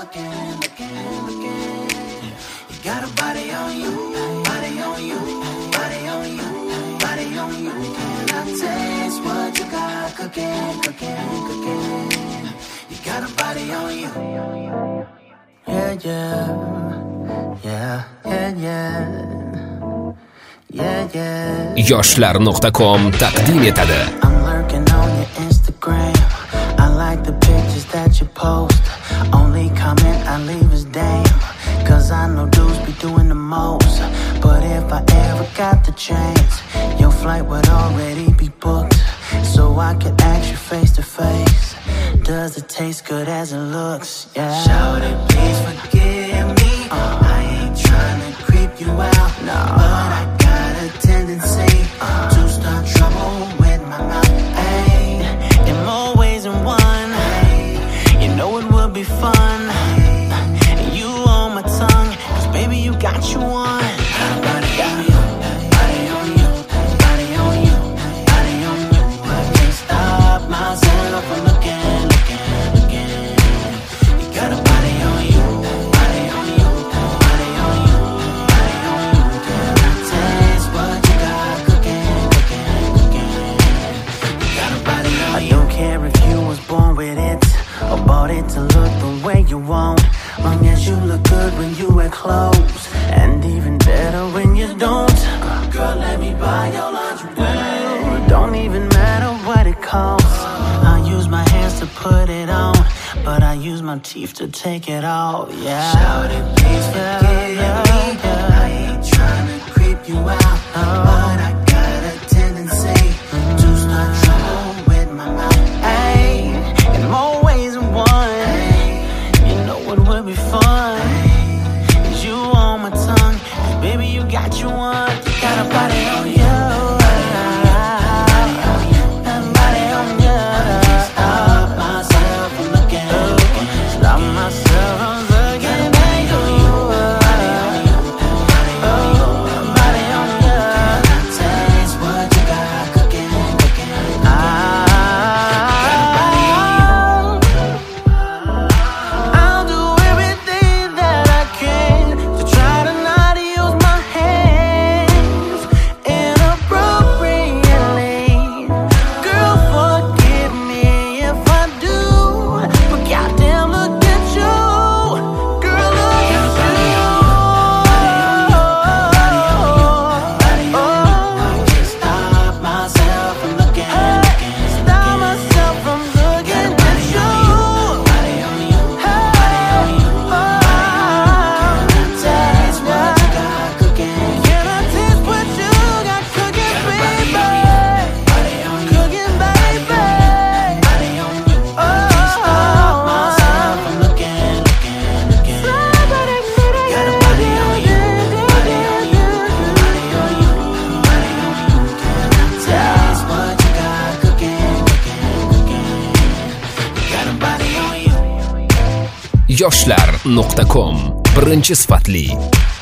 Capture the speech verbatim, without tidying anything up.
looking, looking, looking. You got a body on you, body on you, body on you, body on you. Can I taste what you got cooking, cooking, cooking? You got a body on you. Yeah, yeah, yeah, yeah, yeah. Yeah, yeah. yoshlar nuqta com taqdim etadi. I'm lurking on your Instagram. I like the pictures that you post. Only comment I leave is damn. Cause I know dudes be doing the most. But if I ever got the chance, your flight would already be booked. So I could ask you face to face, does it taste good as it looks? Yeah. Shout it, please forgive me. uh, I ain't trying to creep you out, no. But I got a tendency uh, to start trouble with my mouth. Ay, in more ways than one. Ay, you know it would be fun. Ay, you on my tongue, cause baby you got you one. Body on you, body on you, body on you, body on you. I can't stop myself from looking, looking, looking. You got a body on you, body on you, body on you, body on you. Can I taste what you got cooking, cooking, cooking? You got a body on you. I don't care if you was born with it or bought it to look the way you want. Long as you look good when you wear clothes, and even better when you don't. Girl, let me buy your lingerie. Don't even matter what it costs. I use my hands to put it on, but I use my teeth to take it off. Yeah. Shout it, please forgive me. I ain't trying to creep you out, but I got a tendency to start trouble with my mouth. Ay, in more ways than one. You know it would be fun. Is you on my tongue? Cause baby you got you one. You got a body on you. Body on you. Stop myself from looking. Stop myself from looking at you. Body on you. Body on you. Taste what you got cooking, cooking. I'll do everything that I can to try to not use my hands inappropriately. Girl, forgive me if I do, but goddamn, look at you. Girl, look at you. I can't stop myself from looking, looking, stop myself from looking at you. Body on you, body on you, body on you. Can I taste what you got cooking? Can I taste what you got cooking, baby? Body on you, cooking, baby. Body on you. I can't stop myself from looking, looking, looking. Got a body on you, body on you, body on you, body on you. Can I taste what you got cooking, cooking, cooking? Got a body on you. yoshlar nuqta com birinchi sifatli